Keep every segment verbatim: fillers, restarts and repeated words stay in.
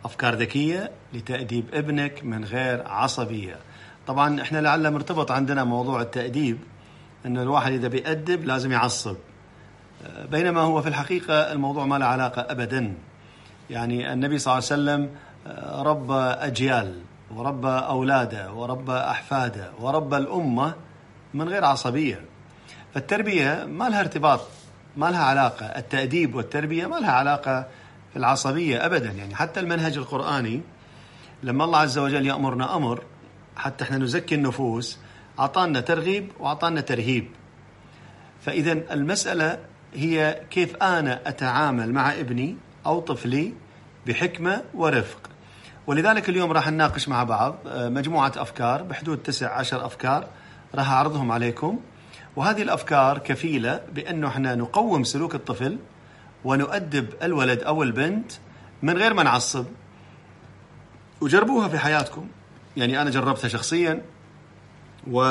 أفكار ذكية لتأديب ابنك من غير عصبية. طبعا إحنا لعل مرتبط عندنا موضوع التأديب، أن الواحد إذا بيأدب لازم يعصب، بينما هو في الحقيقة الموضوع ما له علاقة أبدا. يعني النبي صلى الله عليه وسلم ربى أجيال وربى أولاده وربى أحفاده وربى الأمة من غير عصبية. فالتربية ما لها ارتباط، ما لها علاقة، التأديب والتربية ما لها علاقة في العصبية أبدا. يعني حتى المنهج القرآني لما الله عز وجل يأمرنا أمر حتى احنا نزكي النفوس، أعطانا ترغيب وأعطانا ترهيب. فإذا المسألة هي كيف أنا أتعامل مع ابني أو طفلي بحكمة ورفق. ولذلك اليوم راح نناقش مع بعض مجموعة أفكار بحدود تسع عشر أفكار راح أعرضهم عليكم، وهذه الأفكار كفيلة بأنه احنا نقوم سلوك الطفل ونؤدب الولد أو البنت من غير ما نعصب. وجربوها في حياتكم، يعني أنا جربتها شخصيا، و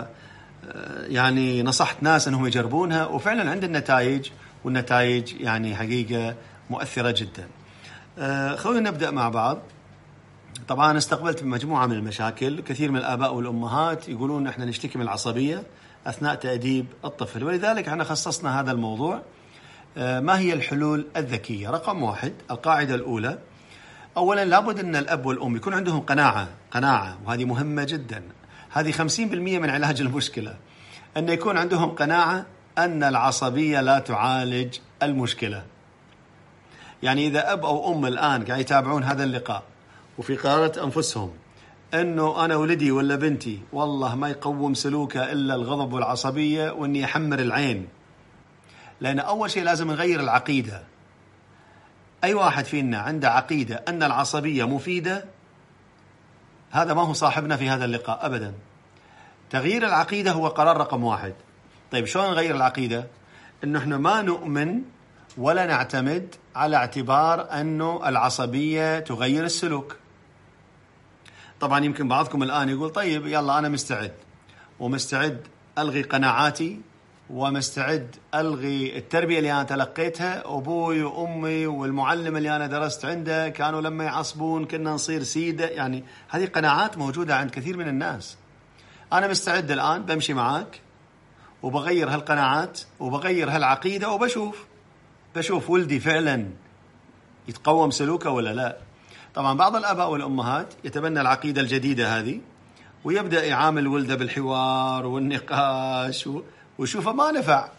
يعني نصحت ناس أنهم يجربونها، وفعلا عند النتائج، والنتائج يعني حقيقة مؤثرة جدا. خلونا نبدأ مع بعض. طبعا استقبلت مجموعة من المشاكل، كثير من الآباء والأمهات يقولون إحنا نشتكي من العصبية أثناء تأديب الطفل، ولذلك احنا خصصنا هذا الموضوع. ما هي الحلول الذكية؟ رقم واحد، القاعدة الأولى، أولا لابد أن الأب والأم يكون عندهم قناعة قناعة وهذه مهمة جدا، هذه خمسين بالمئة من علاج المشكلة، أن يكون عندهم قناعة أن العصبية لا تعالج المشكلة. يعني إذا أب أو أم الآن قاعد يتابعون هذا اللقاء وفي قرارة أنفسهم أنه أنا ولدي ولا بنتي والله ما يقوم سلوكه إلا الغضب والعصبية وأني يحمر العين، لأن أول شيء لازم نغير العقيدة. أي واحد فينا عنده عقيدة أن العصبية مفيدة، هذا ما هو صاحبنا في هذا اللقاء أبدا. تغيير العقيدة هو قرار رقم واحد. طيب شلون نغير العقيدة؟ إنه إحنا ما نؤمن ولا نعتمد على اعتبار أنه العصبية تغير السلوك. طبعا يمكن بعضكم الآن يقول طيب يلا أنا مستعد، ومستعد ألغي قناعاتي، ومستعد ألغي التربية اللي أنا تلقيتها، أبوي وأمي والمعلم اللي أنا درست عنده كانوا لما يعصبون كنا نصير سيدة. يعني هذه قناعات موجودة عند كثير من الناس. أنا مستعد الآن بمشي معاك وبغير هالقناعات وبغير هالعقيدة، وبشوف بشوف ولدي فعلا يتقوم سلوكه ولا لا. طبعا بعض الآباء والأمهات يتبنى العقيدة الجديدة هذه ويبدأ يعامل ولده بالحوار والنقاش، ويشوفه ما نفع،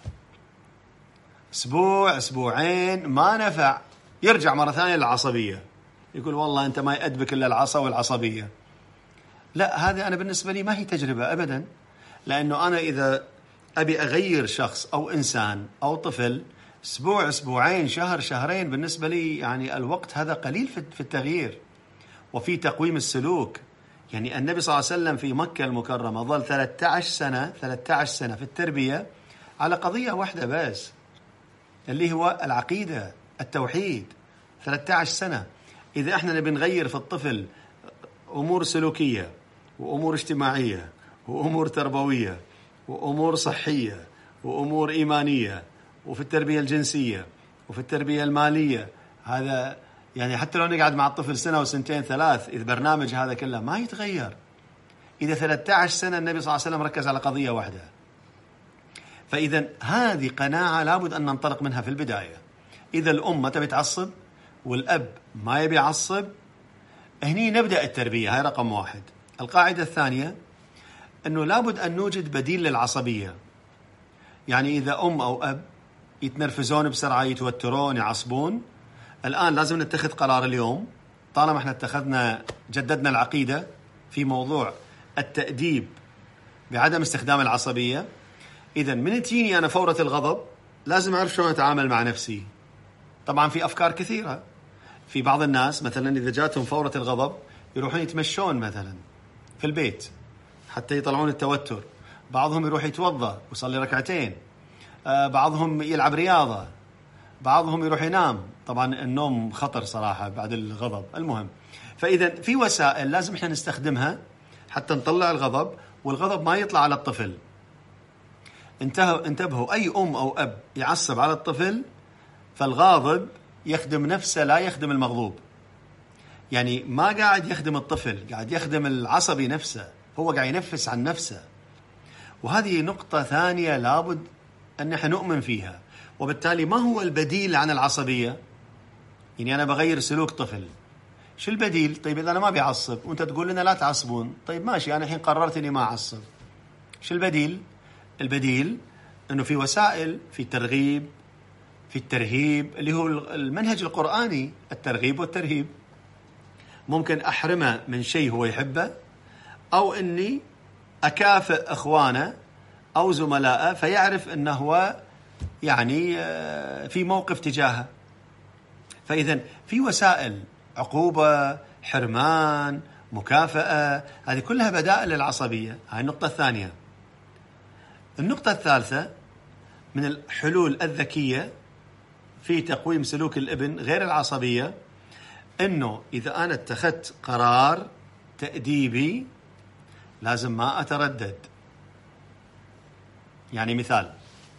أسبوع أسبوعين ما نفع، يرجع مرة ثانية للعصبية، يقول والله أنت ما يأدبك إلا العصا والعصبية. لا، هذا أنا بالنسبة لي ما هي تجربة أبدا، لأنه أنا إذا أبي أغير شخص أو إنسان أو طفل أسبوع أسبوعين شهر شهرين، بالنسبة لي يعني الوقت هذا قليل في التغيير وفي تقويم السلوك. يعني النبي صلى الله عليه وسلم في مكة المكرمة ظل ثلاثة عشر سنة ثلاثة عشر سنة في التربية على قضية واحدة بس، اللي هو العقيدة، التوحيد. ثلاثة عشر سنة. إذا إحنا نبي نغير في الطفل أمور سلوكية وأمور اجتماعية وأمور تربوية وأمور صحية وأمور إيمانية وفي التربية الجنسية وفي التربية المالية، هذا يعني حتى لو نقعد مع الطفل سنة وسنتين ثلاث، إذا برنامج هذا كله ما يتغير. إذا ثلاثة عشر سنة النبي صلى الله عليه وسلم ركز على قضية واحدة. فإذا هذه قناعة لابد أن ننطلق منها في البداية. إذا الأم ما تبي تعصب والأب ما يبي يعصب، هني نبدأ التربية. هاي رقم واحد. القاعدة الثانية أنه لابد أن نوجد بديل للعصبية. يعني إذا أم أو أب يتنرفزون بسرعة، يتوترون، يعصبون، الآن لازم نتخذ قرار اليوم، طالما احنا اتخذنا جددنا العقيدة في موضوع التأديب بعدم استخدام العصبية. إذا من تجيني أنا فورة الغضب لازم أعرف شلون أتعامل مع نفسي. طبعا في أفكار كثيرة. في بعض الناس مثلا إذا جاتهم فورة الغضب يروحون يتمشون مثلا في البيت حتى يطلعون التوتر. بعضهم يروح يتوضأ ويصلي ركعتين. بعضهم يلعب رياضة. بعضهم يروح ينام. طبعا النوم خطر صراحة بعد الغضب. المهم، فإذا في وسائل لازم احنا نستخدمها حتى نطلع الغضب، والغضب ما يطلع على الطفل. انتهوا انتبهوا، أي أم أو أب يعصب على الطفل فالغاضب يخدم نفسه لا يخدم المغضوب. يعني ما قاعد يخدم الطفل، قاعد يخدم العصبي نفسه، هو قاعد ينفس عن نفسه. وهذه نقطة ثانية لابد أن نحن نؤمن فيها. وبالتالي ما هو البديل عن العصبية؟ يعني أنا بغير سلوك طفل، شو البديل؟ طيب إذا أنا ما بيعصب وأنت تقول لنا لا تعصبون، طيب ماشي، أنا الحين قررت إني ما أعصب، شو البديل؟ البديل أنه في وسائل، في ترغيب، في الترهيب، اللي هو المنهج القرآني، الترغيب والترهيب. ممكن أحرمه من شيء هو يحبه، أو أني أكافئ إخوانه أو زملائه فيعرف أنه هو يعني في موقف تجاهه. فإذا في وسائل، عقوبة، حرمان، مكافأة، هذه كلها بدائل للعصبية. هاي النقطة الثانية. النقطة الثالثة من الحلول الذكية في تقويم سلوك الابن غير العصبية، أنه إذا أنا اتخذت قرار تأديبي لازم ما أتردد. يعني مثال،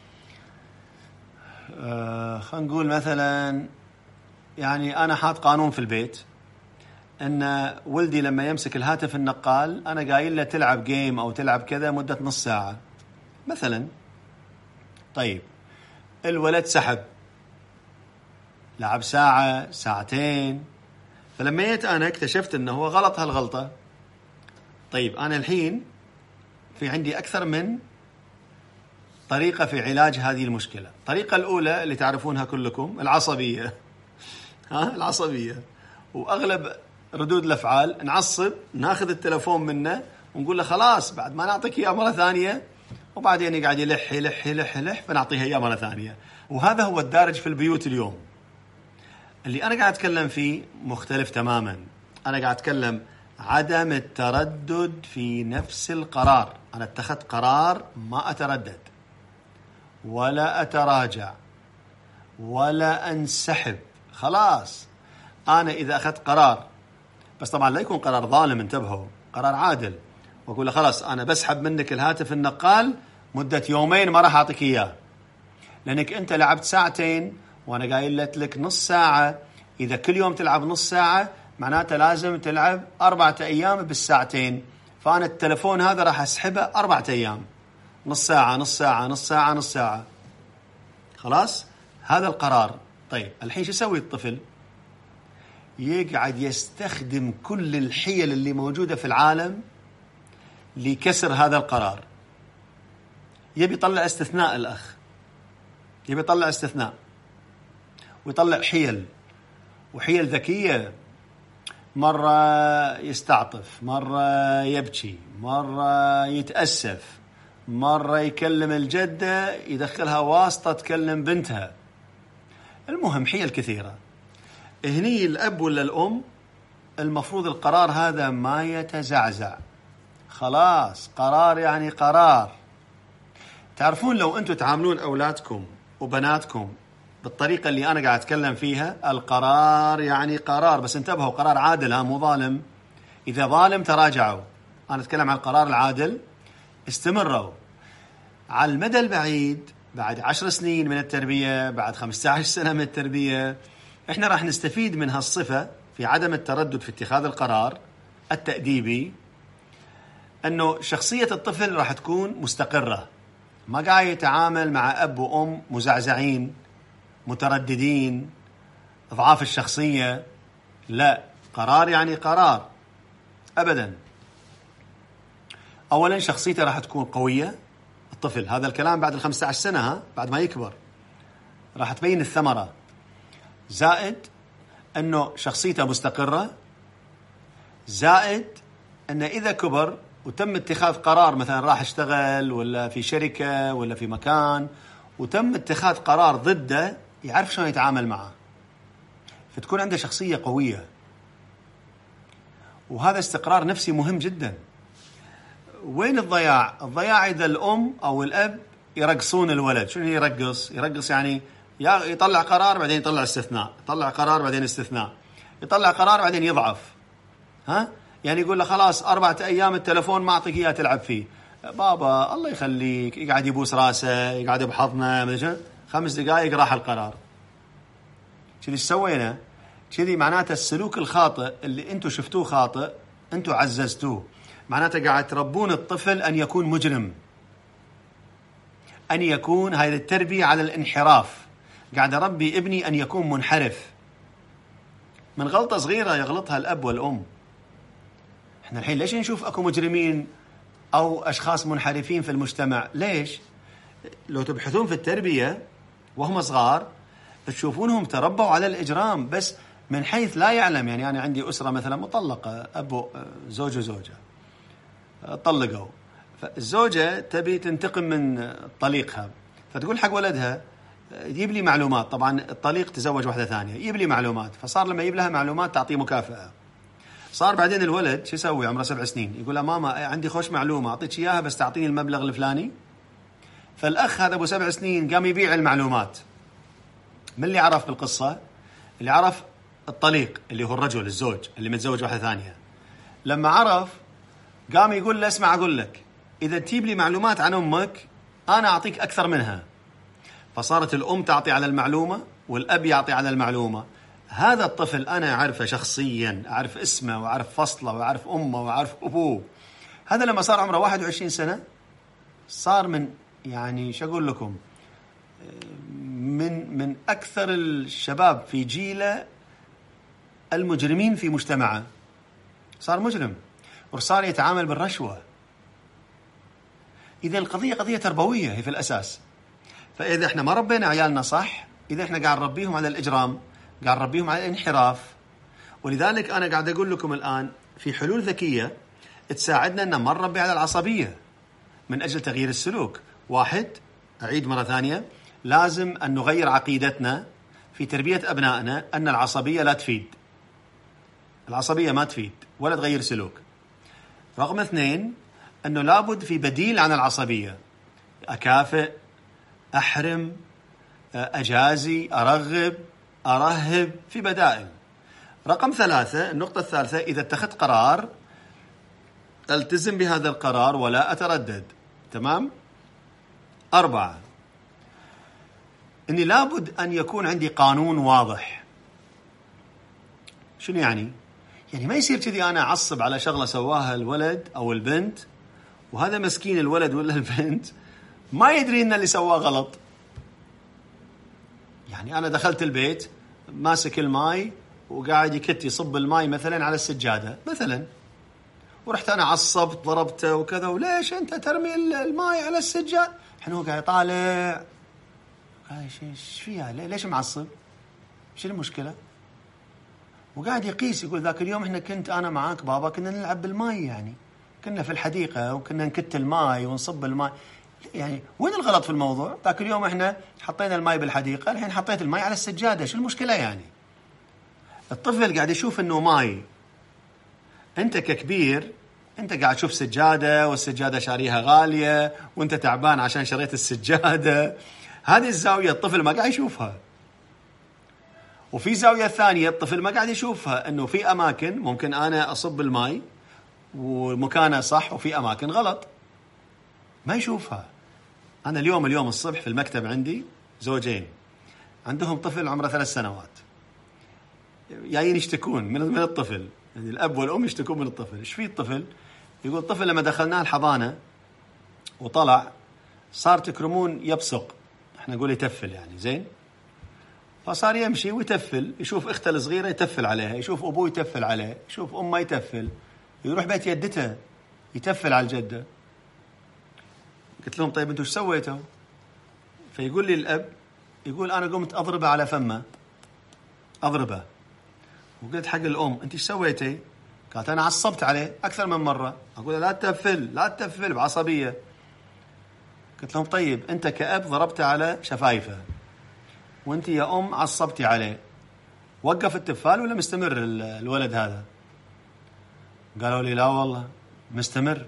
آه خلينا نقول مثلا، يعني أنا حاط قانون في البيت أن ولدي لما يمسك الهاتف النقال أنا قايل له تلعب جيم أو تلعب كذا مدة نص ساعة مثلا. طيب الولد سحب، لعب ساعة ساعتين، فلما جيت أنا اكتشفت أنه هو غلط هالغلطة. طيب أنا الحين في عندي أكثر من طريقة في علاج هذه المشكلة. الطريقة الأولى اللي تعرفونها كلكم، العصبية. ها العصبية. وأغلب ردود الأفعال نعصب، ناخذ التلفون منه ونقول له خلاص بعد ما نعطيك إياه مرة ثانية، وبعدين يقعد يلح يلح يلح يلح فنعطيها إياه مرة ثانية. وهذا هو الدارج في البيوت اليوم. اللي أنا قاعد أتكلم فيه مختلف تماما. أنا قاعد أتكلم عدم التردد في نفس القرار. أنا اتخذت قرار، ما أتردد ولا أتراجع ولا أنسحب. خلاص أنا إذا أخذت قرار، بس طبعا لا يكون قرار ظالم، انتبهوا، قرار عادل، وأقول له خلاص أنا بسحب منك الهاتف النقال مدة يومين ما راح أعطيك إياه، لأنك أنت لعبت ساعتين وأنا قايل لك نص ساعة. إذا كل يوم تلعب نص ساعة معناته لازم تلعب أربعة أيام بالساعتين، فأنا التلفون هذا راح أسحبه أربعة أيام، نص ساعة نص ساعة نص ساعة نص ساعة. خلاص هذا القرار. طيب الحين شو يسوي الطفل؟ يقعد يستخدم كل الحيل اللي موجودة في العالم لكسر هذا القرار. يبي يطلع استثناء الأخ، يبي يطلع استثناء ويطلع حيل، وحيل ذكية. مرة يستعطف، مرة يبكي، مرة يتأسف، مرة يكلم الجدة يدخلها واسطة تكلم بنتها. المهم حيل كثيرة. هني الأب ولا الأم المفروض القرار هذا ما يتزعزع. خلاص قرار يعني قرار. تعرفون لو أنتم تعاملون أولادكم وبناتكم بالطريقة اللي أنا قاعد أتكلم فيها، القرار يعني قرار، بس انتبهوا قرار عادل، ها مو ظالم. إذا ظالم تراجعوا. أنا أتكلم عن القرار العادل، استمروا. على المدى البعيد بعد عشر سنين من التربية، بعد خمسة عشر سنة من التربية، إحنا راح نستفيد من هالصفة في عدم التردد في اتخاذ القرار التأديبي، أنه شخصية الطفل راح تكون مستقرة، ما قاعد يتعامل مع أب وأم مزعزعين مترددين أضعاف الشخصية. لا، قرار يعني قرار أبدا. أولا شخصيته راح تكون قوية الطفل، هذا الكلام بعد الخمسة عشر سنة، ها بعد ما يكبر راح تبين الثمرة. زائد أنه شخصيته مستقرة، زائد أنه إذا كبر وتم اتخاذ قرار، مثلا راح اشتغل ولا في شركة ولا في مكان وتم اتخاذ قرار ضده، يعرف شلون يتعامل معه، فتكون عنده شخصية قوية. وهذا استقرار نفسي مهم جدا. وين الضياع؟ الضياع إذا الأم أو الأب يرقصون الولد. شنو يرقص؟ يرقص يعني يطلع قرار بعدين يطلع استثناء، يطلع قرار بعدين استثناء، يطلع قرار بعدين يضعف. ها يعني يقول له خلاص أربعة أيام التلفون ما أعطيك إياه تلعب فيه. بابا الله يخليك، يقعد يبوس راسه، يقعد بحضنه، خمس دقائق راح القرار. شو اللي سوينا؟ كذي معناته السلوك الخاطئ اللي انتم شفتوه خاطئ انتم عززتوه، معناته قاعد تربون الطفل ان يكون مجرم، ان يكون هذه التربية على الانحراف. قاعد اربي ابني ان يكون منحرف من غلطة صغيرة يغلطها الاب والام. احنا الحين ليش نشوف اكو مجرمين او اشخاص منحرفين في المجتمع؟ ليش؟ لو تبحثون في التربية وهم صغار تشوفونهم تربوا على الإجرام، بس من حيث لا يعلم. يعني أنا عندي أسرة مثلا مطلقة، أبو زوج وزوجة طلقوا، فالزوجة تبي تنتقم من طليقها، فتقول حق ولدها يجيب لي معلومات. طبعا الطليق تزوج واحدة ثانية، يجيب لي معلومات. فصار لما يجيب لها معلومات تعطيه مكافأة. صار بعدين الولد شو يسوي عمره سبع سنين؟ يقول لها ماما عندي خوش معلومة أعطيك إياها بس تعطيني المبلغ الفلاني. فالأخ هذا أبو سبع سنين قام يبيع المعلومات. من اللي عرف بالقصة؟ اللي عرف الطليق اللي هو الرجل الزوج اللي متزوج واحدة ثانية. لما عرف قام يقول له اسمع أقول لك، إذا تجيب لي معلومات عن أمك أنا أعطيك أكثر منها. فصارت الأم تعطي على المعلومة والأب يعطي على المعلومة. هذا الطفل أنا أعرفه شخصيا، أعرف اسمه وأعرف فصله وأعرف أمه وأعرف أبوه. هذا لما صار عمره واحد وعشرين سنة صار من يعني شو أقول لكم من من أكثر الشباب في جيله المجرمين في مجتمعه. صار مجرم وصار يتعامل بالرشوة. إذا القضية قضية تربوية هي في الأساس. فإذا إحنا ما ربينا عيالنا صح، إذا إحنا قاعد نربيهم على الإجرام، قاعد نربيهم على الانحراف. ولذلك أنا قاعد أقول لكم الآن في حلول ذكية تساعدنا أن ما نربي على العصبية من أجل تغيير السلوك. واحد، أعيد مرة ثانية، لازم أن نغير عقيدتنا في تربية أبنائنا أن العصبية لا تفيد. العصبية ما تفيد ولا تغير سلوك. رقم اثنين، أنه لابد في بديل عن العصبية. أكافئ، أحرم، أجازي، أرغب، أرهب، في بدائل. رقم ثلاثة، النقطة الثالثة، إذا اتخذت قرار ألتزم بهذا القرار ولا أتردد. تمام؟ أربعة، أني لابد أن يكون عندي قانون واضح. شنو يعني؟ يعني ما يصير كذي أنا أعصب على شغلة سواها الولد أو البنت وهذا مسكين الولد ولا البنت ما يدري إن اللي سواه غلط. يعني أنا دخلت البيت ماسك الماي وقاعد يكت يصب الماي مثلا على السجادة مثلا، ورحت أنا عصبت ضربته وكذا، وليش أنت ترمي الماي على السجادة؟ حين هو قاعد يطالع ايش فيها، ليش معصب؟ شو المشكلة؟ وقاعد يقيس، يقول ذاك اليوم احنا كنت انا معاك بابا كنا نلعب بالماء، يعني كنا في الحديقة وكنا نكت الماء ونصب الماء، يعني وين الغلط في الموضوع؟ ذاك اليوم احنا حطينا الماء بالحديقة، الحين حطيت الماء على السجادة، شو المشكلة يعني؟ الطفل قاعد يشوف انه ماء، انت ككبير انت قاعد تشوف سجادة والسجادة شاريها غالية وانت تعبان عشان شريت السجادة. هذه الزاوية الطفل ما قاعد يشوفها. وفي زاوية ثانية الطفل ما قاعد يشوفها، انه في اماكن ممكن انا اصب الماء ومكانه صح وفي اماكن غلط ما يشوفها. انا اليوم اليوم الصبح في المكتب عندي زوجين عندهم طفل عمره ثلاث سنوات جايين يشتكون من من الطفل، يعني الاب والام يشتكون من الطفل. ايش في الطفل؟ يقول الطفل لما دخلناه الحضانة وطلع صار تكرمون يبصق، احنا نقول يتفل يعني زين، فصار يمشي ويتفل، يشوف اخته الصغيرة يتفل عليها، يشوف ابوه يتفل عليه، يشوف امه يتفل، يروح بيت يدته يتفل على الجدة. قلت لهم طيب انتوا ايش سويتوا؟ فيقول لي الاب، يقول انا قمت اضربه على فمه، اضربه. وقلت حق الام انت ايش سويتي؟ قالت انا عصبت عليه اكثر من مره. اقول لا تتفل لا تتفل بعصبيه. قلت لهم طيب انت كأب ضربت على شفايفه وانت يا ام عصبتي عليه، وقف التفال ولا مستمر الولد هذا؟ قالوا لي لا والله مستمر.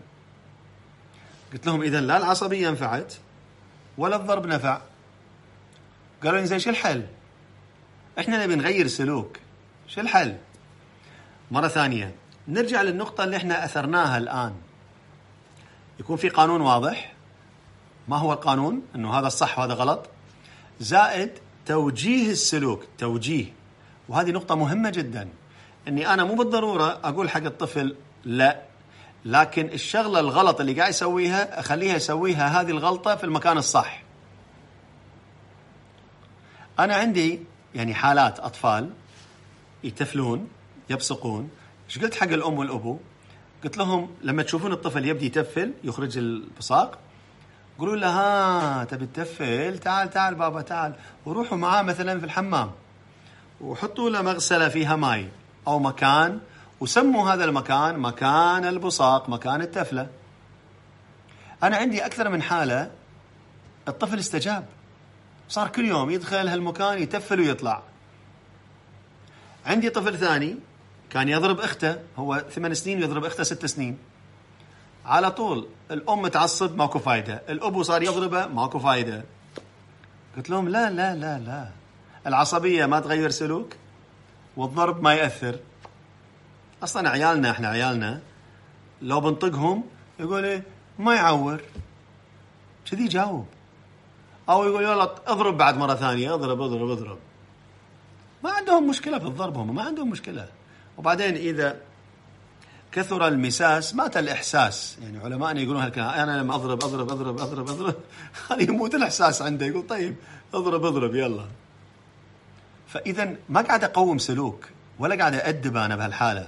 قلت لهم اذا لا العصبيه نفعت ولا الضرب نفع. قالوا لي زين شو الحل؟ احنا نبي نغير سلوك، شو الحل؟ مرة ثانية نرجع للنقطة اللي احنا أثرناها الآن، يكون في قانون واضح. ما هو القانون؟ انه هذا الصح وهذا غلط، زائد توجيه السلوك، توجيه وهذه نقطة مهمة جدا، أني أنا مو بالضرورة أقول حق الطفل لا، لكن الشغلة الغلط اللي قاعد يسويها أخليها يسويها هذه الغلطة في المكان الصح. أنا عندي يعني حالات أطفال يتفلون يبصقون، إيش قلت حق الأم والأبو؟ قلت لهم لما تشوفون الطفل يبدي يتفل يخرج البصاق، قولوا له ها تبي تتفل، تعال تعال بابا تعال، وروحوا معاه مثلا في الحمام وحطوا له مغسلة فيها ماء أو مكان، وسموا هذا المكان مكان البصاق، مكان التفلة. أنا عندي أكثر من حالة الطفل استجاب، صار كل يوم يدخل هالمكان يتفل ويطلع. عندي طفل ثاني كان يضرب أخته، هو ثمان سنين يضرب أخته ست سنين، على طول الأم تعصب ماكو فايدة، الأبو صار يضربه ماكو فايدة. قلت لهم لا لا لا لا، العصبية ما تغير سلوك والضرب ما يأثر. أصلا عيالنا إحنا عيالنا لو بنطقهم يقول إيه ما يعور كذي جاوب، أو يقول يلا اضرب بعد مرة ثانية، اضرب اضرب اضرب. ما عندهم مشكلة في الضرب، هم ما عندهم مشكلة. وبعدين إذا كثر المساس مات الإحساس، يعني علماءنا يقولون هالكلام، أنا لما أضرب أضرب أضرب أضرب أضرب خلي يموت الإحساس عنده، يقول طيب أضرب أضرب يلا. فإذا ما قاعد أقوم سلوك ولا قاعد أدب أنا بهالحالة.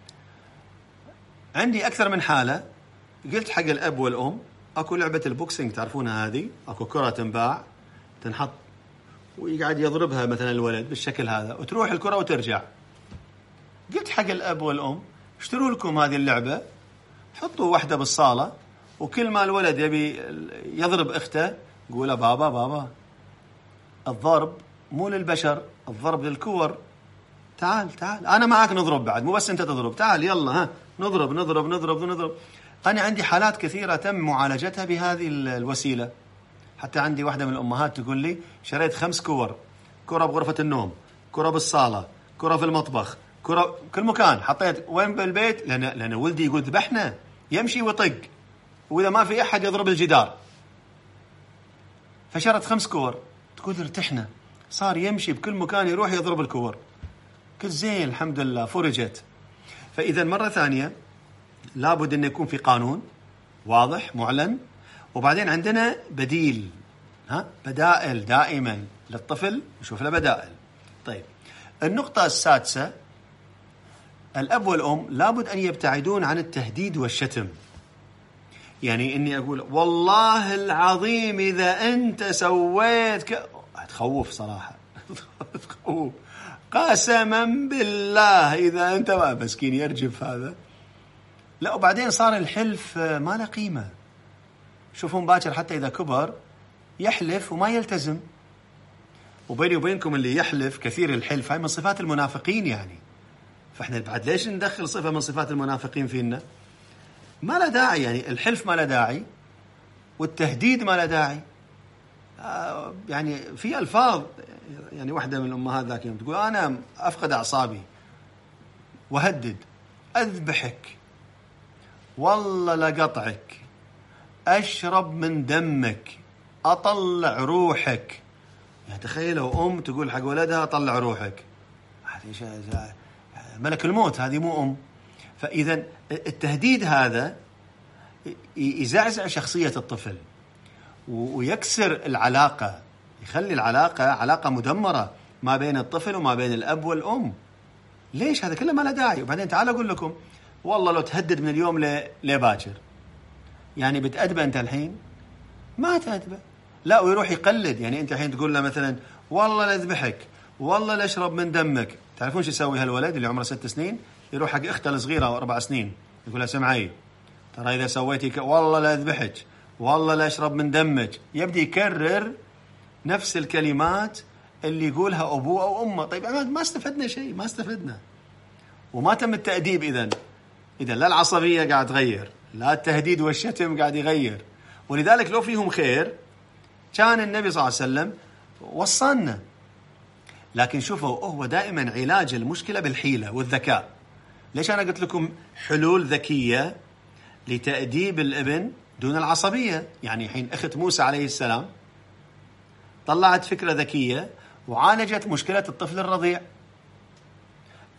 عندي أكثر من حالة قلت حق الأب والأم أكو لعبة البوكسينج تعرفونها هذه، أكو كرة تنباع تنحط ويقعد يضربها مثلا الولد بالشكل هذا وتروح الكرة وترجع. قلت حق الأب والأم اشتروا لكم هذه اللعبة، حطوا واحدة بالصالة، وكل ما الولد يبي يضرب أخته قوله بابا بابا الضرب مو للبشر، الضرب للكور، تعال تعال أنا معك نضرب بعد، مو بس أنت تضرب، تعال يلا ها نضرب نضرب نضرب نضرب. أنا عندي حالات كثيرة تم معالجتها بهذه الوسيلة. حتى عندي واحدة من الأمهات تقول لي شريت خمس كور، كرة بغرفة النوم، كرة بالصالة، كرة في المطبخ، كرة كل مكان، حطيت وين بالبيت، لأن لأن ولدي يقول ذبحنا يمشي ويطق، وإذا ما في أحد يضرب الجدار. فشرت خمس كور، تقول ارتحنا، صار يمشي بكل مكان يروح يضرب الكور. كل زين الحمد لله فرجت. فإذا مرة ثانية لابد أن يكون في قانون واضح معلن، وبعدين عندنا بديل، ها بدائل دائما للطفل، نشوف له بدائل. طيب النقطة السادسة، الأب والأم لابد أن يبتعدون عن التهديد والشتم. يعني إني أقول والله العظيم إذا أنت سويت ك... تخوف صراحة تخوف قسما بالله إذا أنت ما مسكين يرجف هذا. لا وبعدين صار الحلف ما له قيمة. شوفون باكر حتى إذا كبر يحلف وما يلتزم. وبيني وبينكم اللي يحلف كثير الحلف هاي من صفات المنافقين يعني. فإحنا بعد ليش ندخل صفة من صفات المنافقين فينا؟ ما له داعي، يعني الحلف ما له داعي والتهديد ما له داعي. آه يعني في ألفاظ، يعني واحدة من الأمهات ذاك يوم تقول أنا أفقد أعصابي وهدد، أذبحك، والله لقطعك، أشرب من دمك، أطلع روحك. يعني تخيلوا أم تقول حق ولدها أطلع روحك، ملك الموت، هذه مو أم. فإذا التهديد هذا يزعزع شخصية الطفل ويكسر العلاقة، يخلي العلاقة علاقة مدمرة ما بين الطفل وما بين الأب والأم. ليش؟ هذا كله ما له داعي. وبعدين تعال أقول لكم والله لو تهدد من اليوم لباكر، يعني بتأدبه أنت الحين؟ ما تأدبه، لا ويروح يقلد. يعني أنت الحين تقول له مثلا والله لا أذبحك، والله لا أشرب من دمك. تعرفون شو يسوي هالولد اللي عمره ست سنين؟ يروح حق أخته الصغيرة وأربع سنين يقول لها سمعي ترى إذا سويتي ك... والله لا أذبحك، والله لا أشرب من دمك. يبدأ يكرر نفس الكلمات اللي يقولها أبوه أو أمه. طيب ما استفدنا شيء، ما استفدنا وما تم التأديب. إذن إذن لا العصبية قاعد تغير، لا التهديد والشتم قاعد يغير. ولذلك لو فيهم خير كان النبي صلى الله عليه وسلم وصلنا. لكن شوفوا هو دائما علاج المشكلة بالحيلة والذكاء. ليش أنا قلت لكم حلول ذكية لتأديب الابن دون العصبية؟ يعني حين أخت موسى عليه السلام طلعت فكرة ذكية وعالجت مشكلة الطفل الرضيع.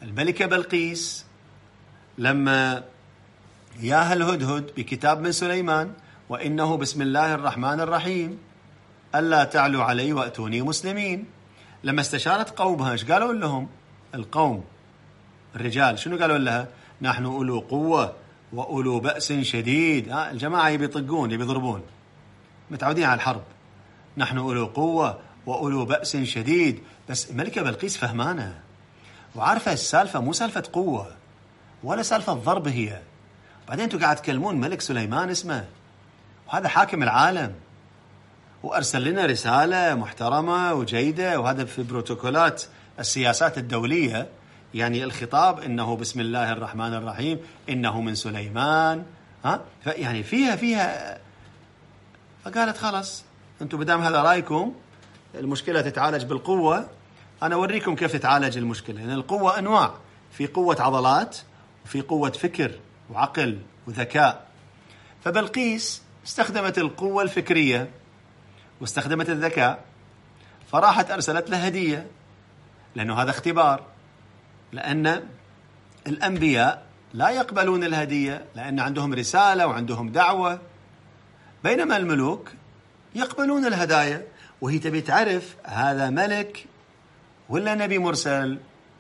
الملكة بلقيس لما ياها الهدهد بكتاب من سليمان وإنه بسم الله الرحمن الرحيم ألا تعلوا علي وأتوني مسلمين، لما استشارت قومها ايش قالوا لهم القوم الرجال؟ شنو قالوا لها؟ نحن أولو قوة وأولو بأس شديد. ها الجماعة يبي يطقون يبي يضربون، متعودين على الحرب. نحن أولو قوة وأولو بأس شديد. بس الملكة بلقيس فهمانة وعارفة السالفة مو سالفة قوة ولا سالفة ضرب هي. بعدين انتوا قاعد تكلمون ملك سليمان اسمه، وهذا حاكم العالم وأرسل لنا رسالة محترمة وجيدة، وهذا في بروتوكولات السياسات الدولية. يعني الخطاب إنه بسم الله الرحمن الرحيم إنه من سليمان، ها يعني فيها فيها فقالت خلاص أنتوا بدام هذا رأيكم المشكلة تتعالج بالقوة، أنا أوريكم كيف تتعالج المشكلة. لأن يعني القوة أنواع، في قوة عضلات وفي قوة فكر وعقل وذكاء. فبلقيس استخدمت القوة الفكرية واستخدمت الذكاء، فراحت أرسلت له هدية، لأنه هذا اختبار. لأن الأنبياء لا يقبلون الهدية لأن عندهم رسالة وعندهم دعوة، بينما الملوك يقبلون الهدايا. وهي تبي تعرف هذا ملك ولا نبي مرسل،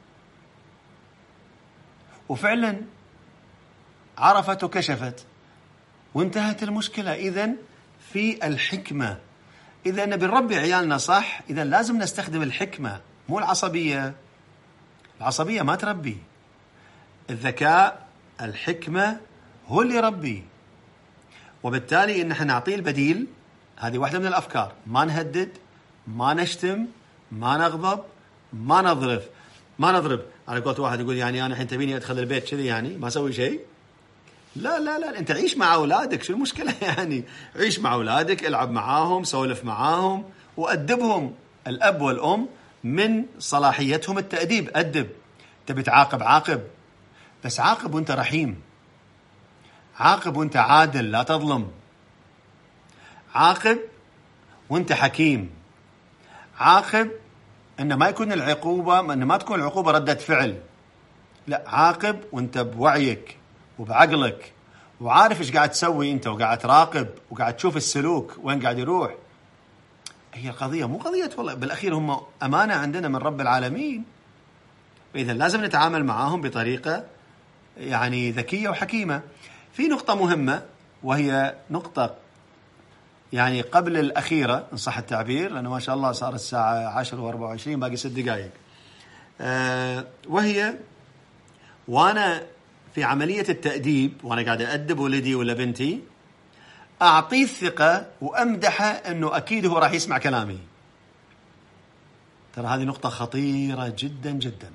وفعلا عرفت وكشفت وانتهت المشكلة. إذن في الحكمة، إذا نبي نربي عيالنا صح إذا لازم نستخدم الحكمة مو العصبية. العصبية ما تربي، الذكاء الحكمة هو اللي يربي. وبالتالي إن احنا نعطيه البديل. هذه واحدة من الأفكار، ما نهدد، ما نشتم، ما نغضب، ما نضرب ما نضرب على قولة واحد يقول يعني أنا الحين تبيني أدخل البيت كذي يعني ما أسوي شيء؟ لا لا لا، أنت عيش مع أولادك، شو المشكلة يعني؟ عيش مع أولادك، العب معاهم، سولف معاهم وأدبهم. الأب والأم من صلاحيتهم التأديب، أدب. تبي تعاقب عاقب، بس عاقب وانت رحيم، عاقب وانت عادل لا تظلم، عاقب وانت حكيم، عاقب ان ما يكون العقوبة ان ما تكون العقوبة ردة فعل، لا عاقب وانت بوعيك وبعقلك وعارف ايش قاعد تسوي انت، وقاعد تراقب وقاعد تشوف السلوك وين قاعد يروح. هي القضية مو قضية والله، بالأخير هم أمانة عندنا من رب العالمين، وإذا لازم نتعامل معاهم بطريقة يعني ذكية وحكيمة. في نقطة مهمة وهي نقطة يعني قبل الأخيرة إن صح التعبير، لأنه ما شاء الله صار الساعة عشر وأربعة وعشرين باقي ست دقائق، أه وهي وأنا في عملية التأديب وأنا قاعد أدب ولدي ولا بنتي أعطيه الثقة وأمدحه أنه أكيد هو راح يسمع كلامي. ترى هذه نقطة خطيرة جدا جدا،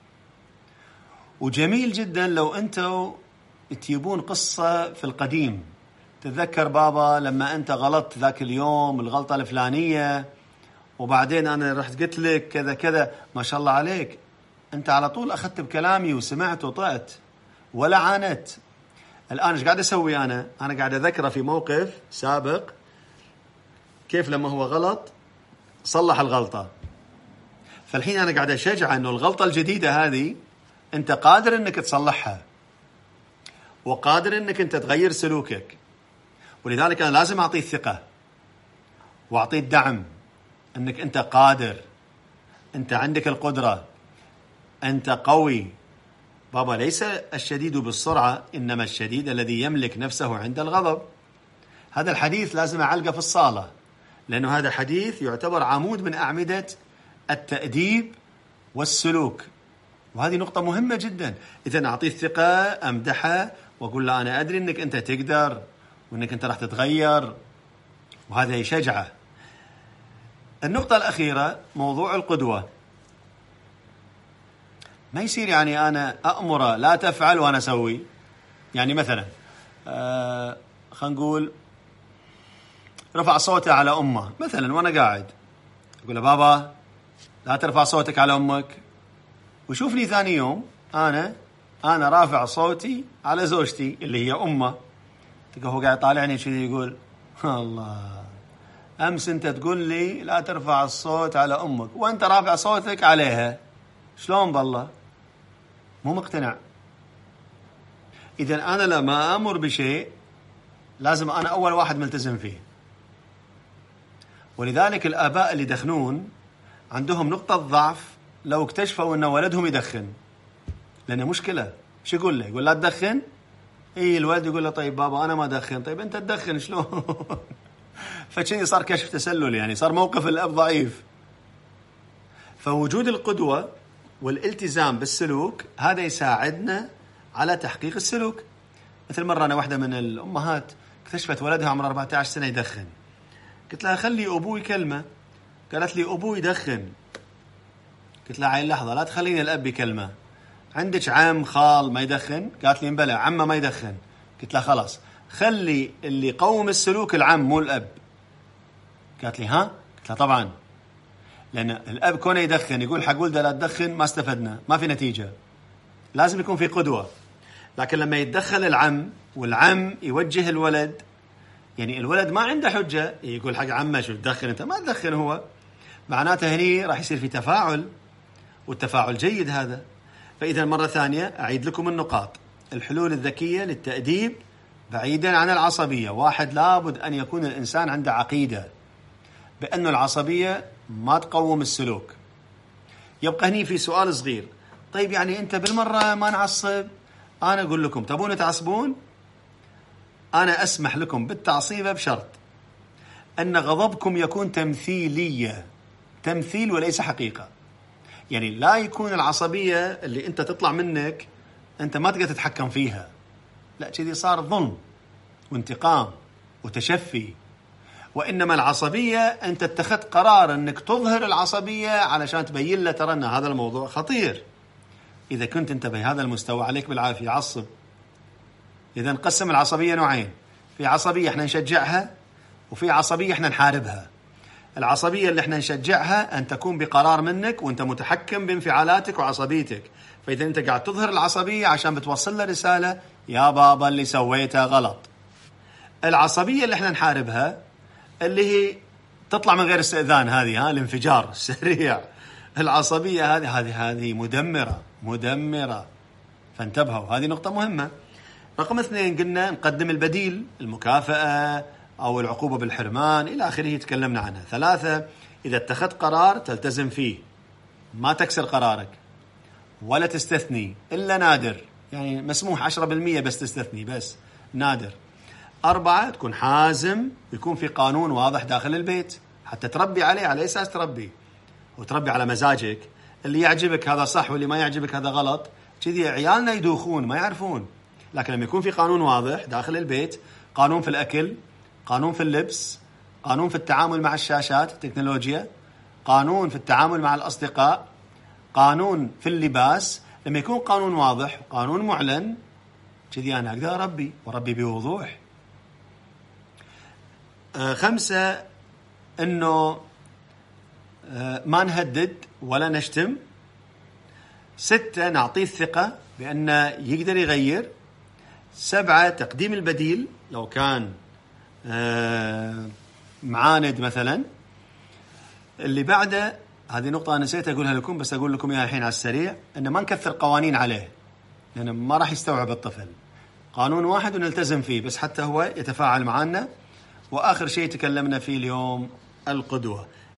وجميل جدا لو أنتوا تجيبون قصة في القديم. تتذكر بابا لما أنت غلطت ذاك اليوم الغلطة الفلانية وبعدين أنا رحت قلت لك كذا كذا، ما شاء الله عليك أنت على طول أخذت بكلامي وسمعت وطعت ولا عانت. الآن إيش قاعد أسوي أنا؟ أنا قاعد أذكره في موقف سابق كيف لما هو غلط صلح الغلطة. فالحين أنا قاعد أشجع أنه الغلطة الجديدة هذه أنت قادر أنك تصلحها وقادر أنك أنت تغير سلوكك. ولذلك أنا لازم أعطيه الثقة وأعطيه الدعم أنك أنت قادر، أنت عندك القدرة، أنت قوي. بابا ليس الشديد بالسرعة إنما الشديد الذي يملك نفسه عند الغضب. هذا الحديث لازم أعلقه في الصالة، لأنه هذا حديث يعتبر عمود من أعمدة التأديب والسلوك، وهذه نقطة مهمة جدا. إذا أعطيه الثقة، أمدحه وأقول له أنا أدري أنك أنت تقدر وأنك أنت راح تتغير، وهذا يشجعه. النقطة الأخيرة موضوع القدوة. ما يصير يعني أنا أأمره لا تفعل وأنا أسوي. يعني مثلا آه خلينا نقول رفع صوته على أمه مثلا وأنا قاعد، أقول له بابا لا ترفع صوتك على أمك، وشوفني ثاني يوم أنا أنا رافع صوتي على زوجتي اللي هي أمه. تلقى هو قاعد طالعني شذي يقول الله أمس أنت تقول لي لا ترفع الصوت على أمك وأنت رافع صوتك عليها، شلون بالله؟ مو مقتنع. إذا أنا لما أمر بشيء لازم أنا أول واحد ملتزم فيه. ولذلك الآباء اللي يدخنون عندهم نقطة ضعف لو اكتشفوا أن ولدهم يدخن، لأنه مشكلة. شو يقول له؟ يقول لا تدخن. إيه الولد يقول له طيب بابا أنا ما أدخن. طيب أنت تدخن شلون؟ فشني صار كشف تسلل، يعني صار موقف الأب ضعيف. فوجود القدوة والالتزام بالسلوك هذا يساعدنا على تحقيق السلوك. مثل مرة أنا واحدة من الأمهات اكتشفت ولدها عمره أربعة عشر سنة يدخن. قلت لها خلي أبوي كلمة. قالت لي أبوي يدخن. قلت لها عين لحظة، لا تخليني الأب كلمة. عندك عم خال ما يدخن؟ قالت لي مبلى عمه ما يدخن. قلت لها خلاص خلي اللي يقوم السلوك العم مو الأب. قالت لي ها؟ قلت لها طبعا، لأن الأب كونه يدخن يقول حق ولده لا تدخن، ما استفدنا، ما في نتيجة. لازم يكون في قدوة. لكن لما يتدخل العم والعم يوجه الولد، يعني الولد ما عنده حجة يقول حق عمه شو تدخن أنت، ما تدخن هو، معناته هني راح يصير في تفاعل، والتفاعل جيد هذا. فإذا مرة ثانية أعيد لكم النقاط. الحلول الذكية للتأديب بعيدا عن العصبية. واحد، لابد أن يكون الإنسان عنده عقيدة بأن العصبية ما تقوم السلوك. يبقى هني في سؤال صغير، طيب يعني أنت بالمرة ما نعصب؟ أنا أقول لكم تبون تعصبون؟ أنا أسمح لكم بالتعصيبة بشرط أن غضبكم يكون تمثيلية، تمثيل وليس حقيقة. يعني لا يكون العصبية اللي أنت تطلع منك أنت ما تقدر تتحكم فيها، لا، كذي صار ظلم وانتقام وتشفي. وإنما العصبية أنت اتخذت قرار أنك تظهر العصبية علشان تبين له ترى أن هذا الموضوع خطير. إذا كنت أنت بهذا المستوى عليك بالعافية عصب. إذا نقسم العصبية نوعين، في عصبية احنا نشجعها وفي عصبية احنا نحاربها. العصبية اللي احنا نشجعها أن تكون بقرار منك وانت متحكم بانفعالاتك وعصبيتك. فإذا انت قاعد تظهر العصبية عشان بتوصل له رسالة يا بابا اللي سويته غلط. العصبية اللي احنا نحاربها اللي هي تطلع من غير استئذان، هذه ها الانفجار السريع. العصبية هذه هذه هذه مدمرة مدمرة، فانتبهوا، هذه نقطة مهمة. رقم اثنين قلنا نقدم البديل، المكافأة أو العقوبة بالحرمان إلى آخره تكلمنا عنها. ثلاثة، إذا اتخذت قرار تلتزم فيه، ما تكسر قرارك ولا تستثني إلا نادر، يعني مسموح عشرة بالمئة بس تستثني، بس نادر. أربعة، تكون حازم ويكون في قانون واضح داخل البيت حتى تربي عليه، على أساس تربي وتربي على مزاجك. اللي يعجبك هذا صح واللي ما يعجبك هذا غلط. كذي عيالنا يدوخون ما يعرفون. لكن لما يكون في قانون واضح داخل البيت، قانون في الأكل، قانون في اللبس، قانون في التعامل مع الشاشات التكنولوجيا، قانون في التعامل مع الأصدقاء، قانون في اللباس، لما يكون قانون واضح وقانون معلن كذي أنا أقدر أربي وربي بوضوح. آه خمسة، إنه آه ما نهدد ولا نشتم. ستة، نعطيه الثقة بأنه يقدر يغير. سبعة، تقديم البديل لو كان آه معاند مثلا. اللي بعده هذه نقطة أنا نسيت أقولها لكم بس أقول لكم إياها الحين على السريع، إنه ما نكثر قوانين عليه لأنه ما راح يستوعب الطفل. قانون واحد ونلتزم فيه بس حتى هو يتفاعل معنا. وآخر شيء تكلمنا فيه اليوم القدوة.